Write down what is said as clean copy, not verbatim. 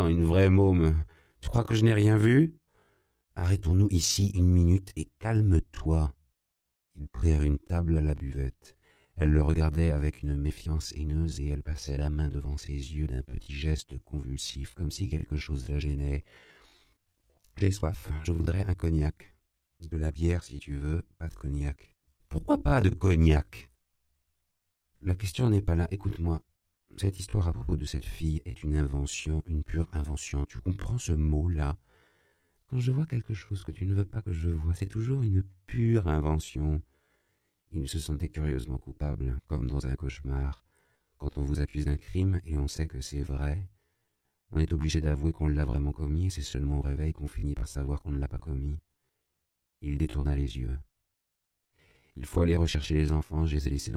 Une vraie môme. Tu crois que je n'ai rien vu? Arrêtons-nous ici une minute et calme-toi. Ils prirent une table à la buvette. Elle le regardait avec une méfiance haineuse et elle passait la main devant ses yeux d'un petit geste convulsif, comme si quelque chose la gênait. J'ai soif, je voudrais un cognac. De la bière si tu veux, pas de cognac. Pourquoi pas de cognac? La question n'est pas là, écoute-moi. Cette histoire à propos de cette fille est une invention, une pure invention. Tu comprends ce mot-là? Quand je vois quelque chose que tu ne veux pas que je voie, c'est toujours une pure invention. Il se sentait curieusement coupable, comme dans un cauchemar. Quand on vous accuse d'un crime et on sait que c'est vrai, on est obligé d'avouer qu'on l'a vraiment commis et c'est seulement au réveil qu'on finit par savoir qu'on ne l'a pas commis. Il détourna les yeux. Il faut aller rechercher les enfants, je les ai laissés